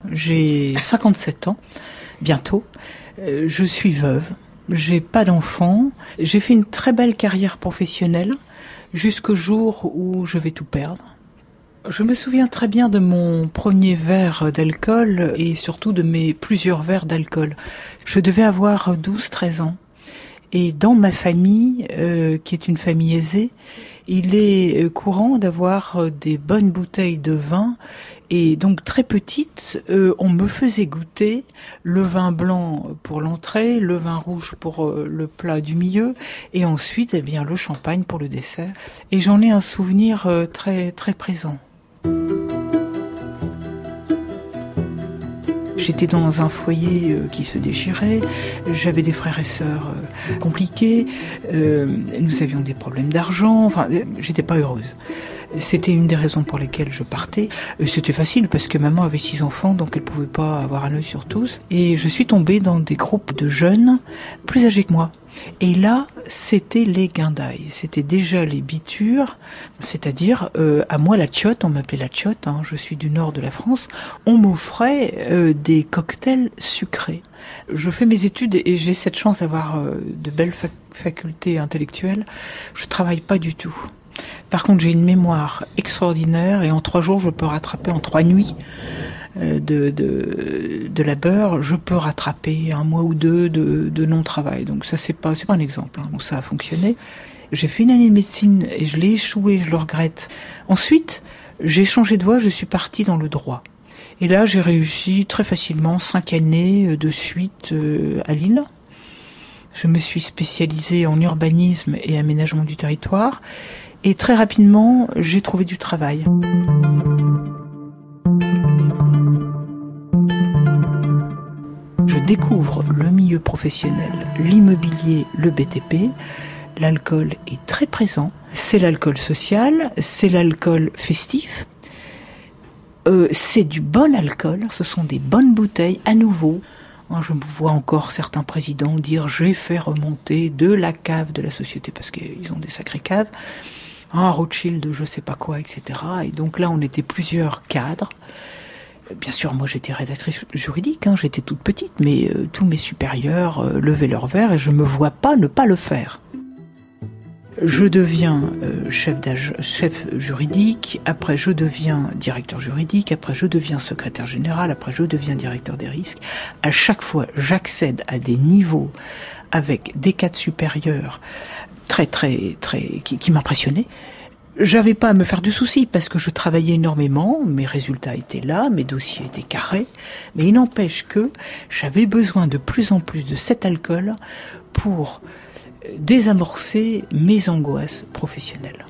J'ai 57 ans, bientôt. Je suis veuve, j'ai pas d'enfants. J'ai fait une très belle carrière professionnelle jusqu'au jour où je vais tout perdre. Je me souviens très bien de mon premier verre d'alcool et surtout de mes plusieurs verres d'alcool. Je devais avoir 12-13 ans. Et dans ma famille, qui est une famille aisée, il est courant d'avoir des bonnes bouteilles de vin. Et donc très petite, on me faisait goûter le vin blanc pour l'entrée, le vin rouge pour le plat du milieu, et ensuite eh bien, le champagne pour le dessert. Et j'en ai un souvenir très, très présent. J'étais dans un foyer qui se déchirait, j'avais des frères et sœurs compliqués, nous avions des problèmes d'argent, enfin, j'étais pas heureuse. C'était une des raisons pour lesquelles je partais. C'était facile parce que maman avait 6 enfants, donc elle pouvait pas avoir un œil sur tous. Et je suis tombée dans des groupes de jeunes plus âgés que moi. Et là, c'était les guindailles, c'était déjà les bitures, c'est-à-dire à moi la tchotte, on m'appelait la tchotte, hein, je suis du nord de la France, on m'offrait des cocktails sucrés. Je fais mes études et j'ai cette chance d'avoir de belles facultés intellectuelles. Je travaille pas du tout. Par contre, j'ai une mémoire extraordinaire et en 3 jours, je peux rattraper en 3 nuits de labeur, je peux rattraper 1 mois ou 2 de non-travail. Donc ça, c'est pas un exemple. Hein. Donc ça a fonctionné. J'ai fait une année de médecine et je l'ai échoué, je le regrette. Ensuite, j'ai changé de voie, je suis partie dans le droit. Et là, j'ai réussi très facilement 5 années de suite à Lille. Je me suis spécialisée en urbanisme et aménagement du territoire. Et très rapidement, j'ai trouvé du travail. Je découvre le milieu professionnel, l'immobilier, le BTP. L'alcool est très présent. C'est l'alcool social, c'est l'alcool festif. C'est du bon alcool, ce sont des bonnes bouteilles à nouveau. Je me vois encore certains présidents dire « j'ai fait remonter de la cave de la société » parce qu'ils ont des sacrées caves. Rothschild, je sais pas quoi, etc. Et donc là, on était plusieurs cadres. Bien sûr, moi, j'étais rédactrice juridique, hein, j'étais toute petite, mais tous mes supérieurs levaient leur verre et je me vois pas ne pas le faire. Je deviens chef juridique, après je deviens directeur juridique, après je deviens secrétaire général, après je deviens directeur des risques. À chaque fois, j'accède à des niveaux avec des cadres supérieurs qui m'impressionnaient. J'avais pas à me faire de soucis parce que je travaillais énormément, mes résultats étaient là, mes dossiers étaient carrés, mais il n'empêche que j'avais besoin de plus en plus de cet alcool pour désamorcer mes angoisses professionnelles.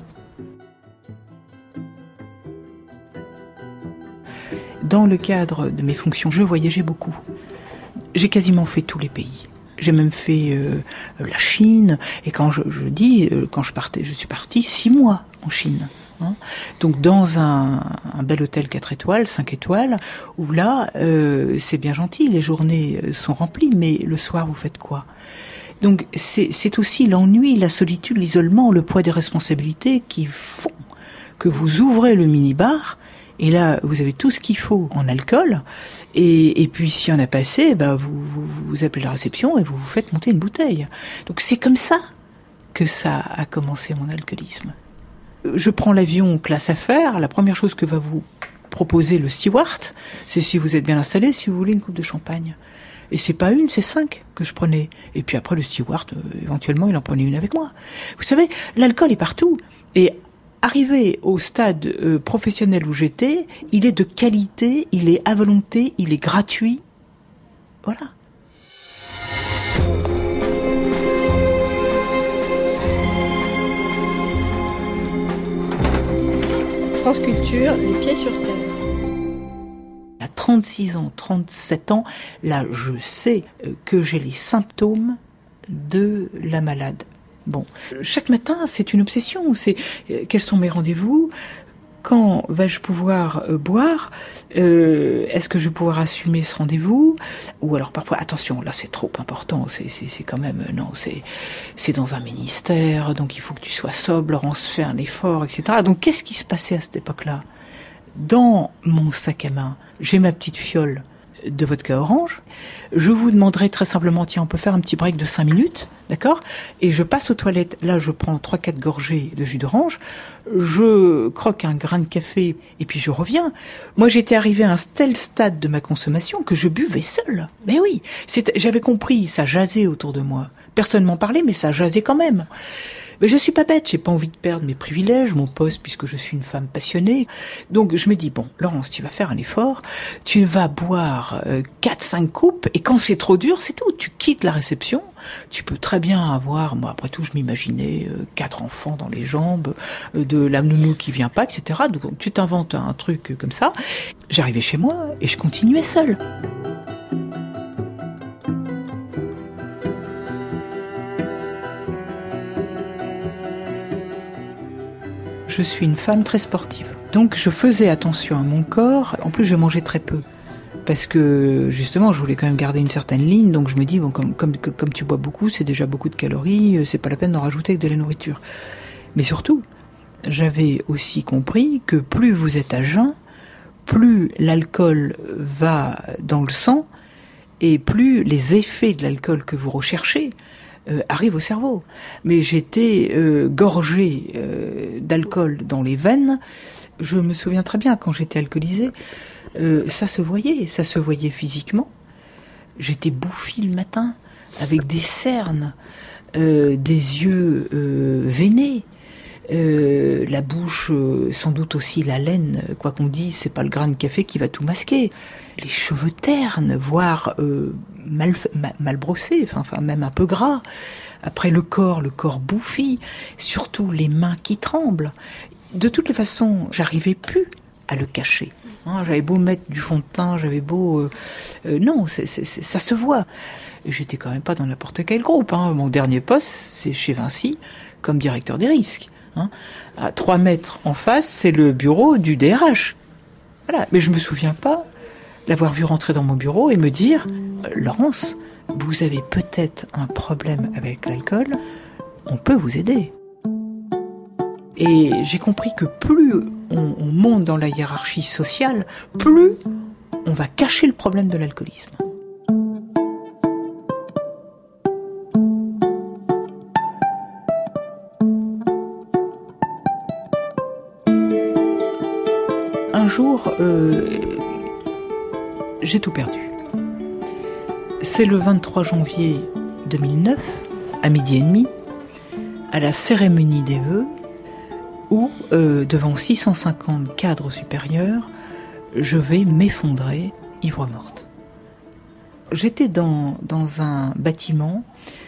Dans le cadre de mes fonctions, je voyageais beaucoup. J'ai quasiment fait tous les pays. J'ai même fait la Chine. Et quand quand je partais, je suis partie 6 mois en Chine. Hein. Donc dans un bel hôtel 4 étoiles, 5 étoiles, où là, c'est bien gentil, les journées sont remplies, mais le soir, vous faites quoi ? Donc c'est aussi l'ennui, la solitude, l'isolement, le poids des responsabilités qui font que vous ouvrez le minibar. Et là, vous avez tout ce qu'il faut en alcool. Et puis, s'il y en a pas assez, vous appelez la réception et vous vous faites monter une bouteille. Donc, c'est comme ça que ça a commencé mon alcoolisme. Je prends l'avion classe affaires. La première chose que va vous proposer le steward, c'est si vous êtes bien installé, si vous voulez une coupe de champagne. Et c'est pas une, c'est 5 que je prenais. Et puis après, le steward, éventuellement, il en prenait une avec moi. Vous savez, l'alcool est partout. Et arrivé au stade professionnel où j'étais, il est de qualité, il est à volonté, il est gratuit. Voilà. France Culture, les pieds sur terre. À 36 ans, 37 ans, là, je sais que j'ai les symptômes de la malade. Bon, chaque matin, c'est une obsession. C'est quels sont mes rendez-vous ? Quand vais-je pouvoir boire ? Est-ce que je vais pouvoir assumer ce rendez-vous ? Ou alors parfois, attention, là c'est trop important. C'est quand même non. C'est dans un ministère, donc il faut que tu sois sobre. On se fait un effort, etc. Donc qu'est-ce qui se passait à cette époque-là ? Dans mon sac à main, j'ai ma petite fiole de vodka orange. Je vous demanderai très simplement, tiens, on peut faire un petit break de 5 minutes, d'accord ? Et je passe aux toilettes. Là, je prends 3-4 gorgées de jus d'orange. Je croque un grain de café et puis je reviens. Moi, j'étais arrivée à un tel stade de ma consommation que je buvais seule. Mais oui, j'avais compris, ça jasait autour de moi. Personne m'en parlait, mais ça jasait quand même. Mais je suis pas bête, j'ai pas envie de perdre mes privilèges, mon poste, puisque je suis une femme passionnée. Donc je me dis, bon, Laurence, tu vas faire un effort, tu vas boire 4-5 coupes, et quand c'est trop dur, c'est tout. Tu quittes la réception, tu peux très bien avoir, moi après tout, je m'imaginais 4 enfants dans les jambes, de la nounou qui vient pas, etc. Donc tu t'inventes un truc comme ça. J'arrivais chez moi, et je continuais seule. Je suis une femme très sportive. Donc je faisais attention à mon corps. En plus, je mangeais très peu. Parce que, justement, je voulais quand même garder une certaine ligne. Donc je me dis, bon, comme tu bois beaucoup, c'est déjà beaucoup de calories. C'est pas la peine d'en rajouter avec de la nourriture. Mais surtout, j'avais aussi compris que plus vous êtes à jeun, plus l'alcool va dans le sang et plus les effets de l'alcool que vous recherchez arrive au cerveau. Mais j'étais gorgée d'alcool dans les veines. Je me souviens très bien, quand j'étais alcoolisée, ça se voyait physiquement. J'étais bouffie le matin, avec des cernes, des yeux veinés, la bouche, sans doute aussi la laine, quoi qu'on dise, c'est pas le grain de café qui va tout masquer. Les cheveux ternes, voire mal brossés, enfin même un peu gras. Après le corps bouffi, surtout les mains qui tremblent. De toutes les façons, j'arrivais plus à le cacher. J'avais beau mettre du fond de teint, j'avais beau... non, ça se voit. Et j'étais quand même pas dans n'importe quel groupe. Mon dernier poste, c'est chez Vinci, comme directeur des risques. À 3 mètres en face, c'est le bureau du DRH. Voilà. Mais je me souviens pas l'avoir vu rentrer dans mon bureau et me dire « Laurence, vous avez peut-être un problème avec l'alcool, on peut vous aider ». Et j'ai compris que plus on monte dans la hiérarchie sociale, plus on va cacher le problème de l'alcoolisme. Un jour, j'ai tout perdu. C'est le 23 janvier 2009, à 12h30, à la cérémonie des vœux, où, devant 650 cadres supérieurs, je vais m'effondrer, ivre morte. J'étais dans un bâtiment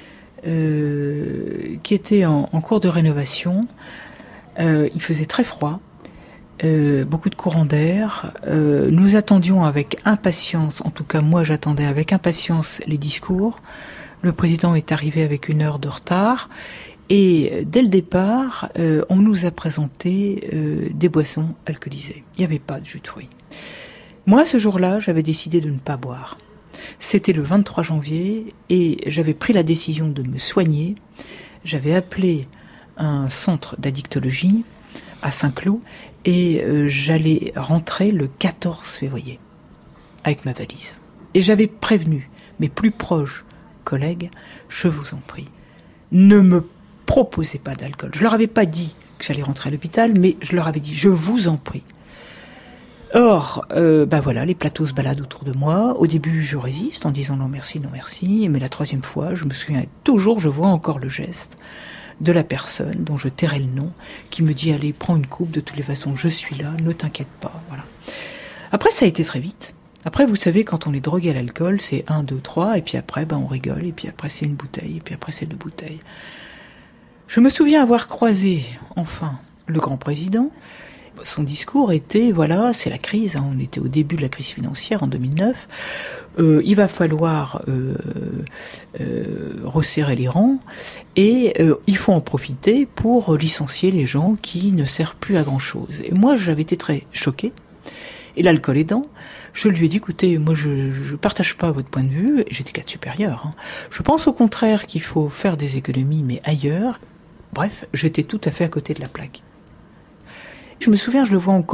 qui était en cours de rénovation. Il faisait très froid. Beaucoup de courants d'air. Nous attendions avec impatience, en tout cas moi j'attendais avec impatience les discours. Le président est arrivé avec 1 heure de retard et dès le départ, on nous a présenté des boissons alcoolisées. Il n'y avait pas de jus de fruits. Moi ce jour-là, j'avais décidé de ne pas boire. C'était le 23 janvier et j'avais pris la décision de me soigner. J'avais appelé un centre d'addictologie à Saint-Cloud et j'allais rentrer le 14 février avec ma valise. Et j'avais prévenu mes plus proches collègues, je vous en prie, ne me proposez pas d'alcool. Je leur avais pas dit que j'allais rentrer à l'hôpital, mais je leur avais dit, je vous en prie. Or, voilà, les plateaux se baladent autour de moi. Au début, je résiste en disant non merci, mais la 3e fois, je me souviens toujours, je vois encore le geste de la personne dont je tairai le nom, qui me dit « Allez, prends une coupe, de toutes les façons, je suis là, ne t'inquiète pas. » Voilà. Après, ça a été très vite. Après, vous savez, quand on est drogué à l'alcool, c'est 1, 2, 3, et puis après, on rigole, et puis après, c'est 1 bouteille, et puis après, c'est 2 bouteilles. Je me souviens avoir croisé, enfin, le grand président. Son discours était, voilà, c'est la crise, on était au début de la crise financière en 2009, il va falloir resserrer les rangs et il faut en profiter pour licencier les gens qui ne servent plus à grand-chose. Et moi, j'avais été très choquée, et l'alcool aidant, je lui ai dit, écoutez, moi je partage pas votre point de vue, et j'étais cadre supérieur, je pense au contraire qu'il faut faire des économies, mais ailleurs. Bref, j'étais tout à fait à côté de la plaque. Je me souviens, je le vois encore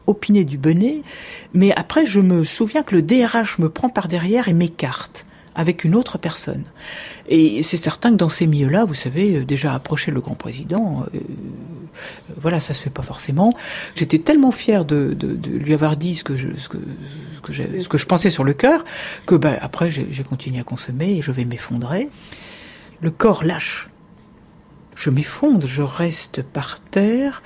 opiner du bonnet, mais après je me souviens que le DRH me prend par derrière et m'écarte avec une autre personne. Et c'est certain que dans ces milieux-là, vous savez, déjà approcher le grand président, voilà, ça se fait pas forcément. J'étais tellement fière de lui avoir dit ce que je pensais sur le cœur, que après j'ai continué à consommer et je vais m'effondrer. Le corps lâche. Je m'effondre, je reste par terre,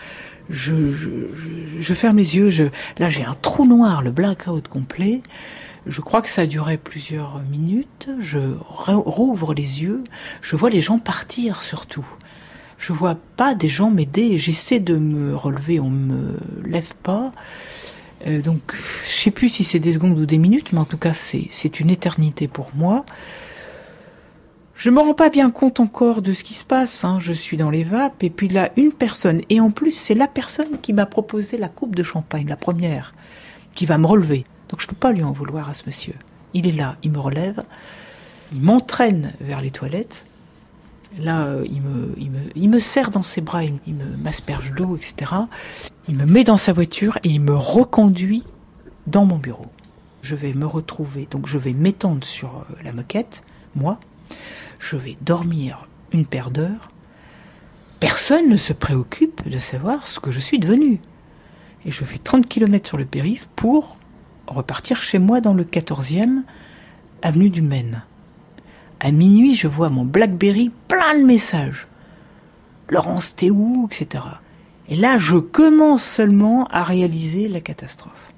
je ferme les yeux, là j'ai un trou noir, le blackout complet. Je crois que ça a duré plusieurs minutes. Je rouvre les yeux. Je vois les gens partir surtout. Je vois pas des gens m'aider. J'essaie de me relever, on me lève pas. Donc, je sais plus si c'est des secondes ou des minutes, mais en tout cas, c'est une éternité pour moi. Je me rends pas bien compte encore de ce qui se passe. Je suis dans les vapes. Et puis là, une personne. Et en plus, c'est la personne qui m'a proposé la coupe de champagne, la première, qui va me relever. Donc je ne peux pas lui en vouloir à ce monsieur. Il est là, il me relève, il m'entraîne vers les toilettes. Là, il me serre dans ses bras, il m'asperge d'eau, etc. Il me met dans sa voiture et il me reconduit dans mon bureau. Je vais me retrouver, donc je vais m'étendre sur la moquette, moi. Je vais dormir une paire d'heures. Personne ne se préoccupe de savoir ce que je suis devenue. Et je fais 30 km sur le périph' pour repartir chez moi dans le 14e, avenue du Maine. À minuit, je vois mon BlackBerry plein de messages. Laurence, t'es où, etc. Et là, je commence seulement à réaliser la catastrophe.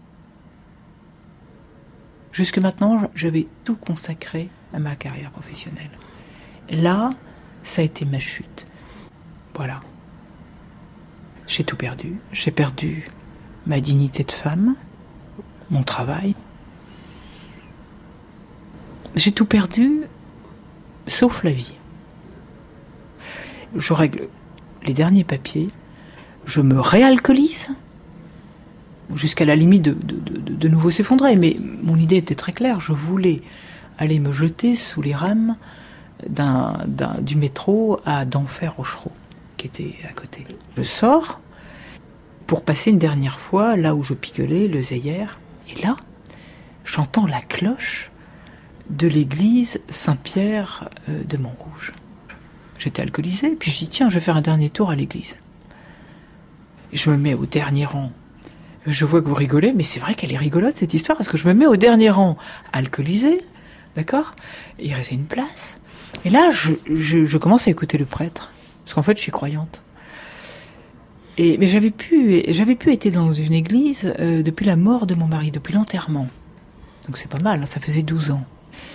Jusque maintenant, je vais tout consacrer à ma carrière professionnelle. Et là, ça a été ma chute. Voilà. J'ai tout perdu. J'ai perdu ma dignité de femme, mon travail. J'ai tout perdu, sauf la vie. Je règle les derniers papiers, je me réalcoolise, jusqu'à la limite de nouveau s'effondrer. Mais mon idée était très claire, je voulais aller me jeter sous les rames du métro à d'Enfer-Rochereau, qui était à côté. Je sors pour passer une dernière fois là où je picolais, le Zeyer. Et là, j'entends la cloche de l'église Saint-Pierre de Montrouge. J'étais alcoolisée, puis je dis tiens, je vais faire un dernier tour à l'église. Et je me mets au dernier rang. Je vois que vous rigolez, mais c'est vrai qu'elle est rigolote cette histoire, parce que je me mets au dernier rang, alcoolisée, d'accord ? Il restait une place. Et là, je commence à écouter le prêtre, parce qu'en fait, je suis croyante. Mais j'avais pu être dans une église depuis la mort de mon mari, depuis l'enterrement. Donc c'est pas mal, ça faisait 12 ans.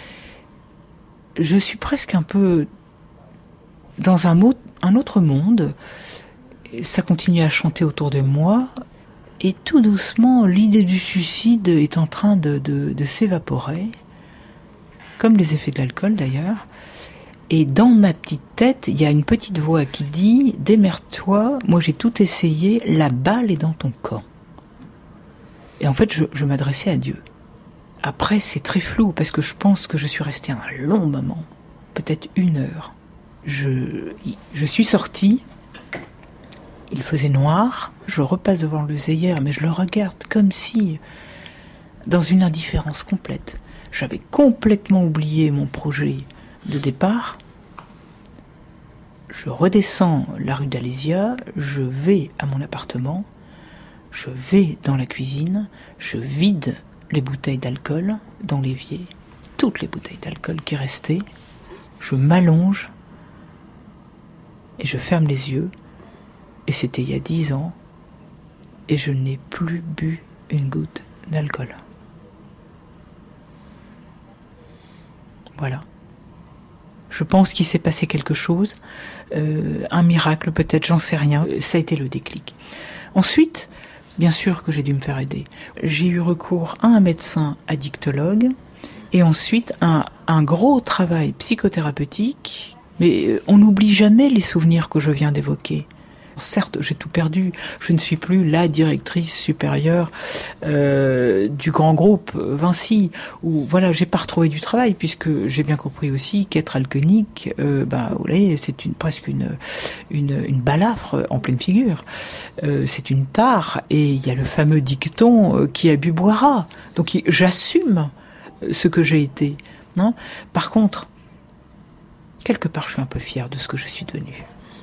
Je suis presque un peu dans un autre monde. Ça continue à chanter autour de moi. Et tout doucement, l'idée du suicide est en train de s'évaporer. Comme les effets de l'alcool d'ailleurs. Et dans ma petite tête, il y a une petite voix qui dit « Démerde-toi, moi j'ai tout essayé, la balle est dans ton camp. » Et en fait, je m'adressais à Dieu. Après, c'est très flou, parce que je pense que je suis restée un long moment, peut-être 1 heure. Je suis sortie, il faisait noir, je repasse devant le Zeyer, mais je le regarde comme si, dans une indifférence complète. J'avais complètement oublié mon projet de départ. Je redescends la rue d'Alésia, je vais à mon appartement, je vais dans la cuisine, je vide les bouteilles d'alcool dans l'évier, toutes les bouteilles d'alcool qui restaient, je m'allonge et je ferme les yeux, et c'était il y a 10 ans, et je n'ai plus bu une goutte d'alcool. Voilà. Je pense qu'il s'est passé quelque chose, un miracle peut-être, j'en sais rien. Ça a été le déclic. Ensuite, bien sûr que j'ai dû me faire aider. J'ai eu recours à un médecin addictologue et ensuite un gros travail psychothérapeutique. Mais on n'oublie jamais les souvenirs que je viens d'évoquer. Certes, j'ai tout perdu. Je ne suis plus la directrice supérieure du grand groupe Vinci. Où voilà, j'ai pas retrouvé du travail puisque j'ai bien compris aussi qu'être alcoolique, vous voyez, c'est presque une balafre en pleine figure. C'est une tare et il y a le fameux dicton qui a bu boira. Donc j'assume ce que j'ai été. Non ? Par contre, quelque part, je suis un peu fière de ce que je suis devenue.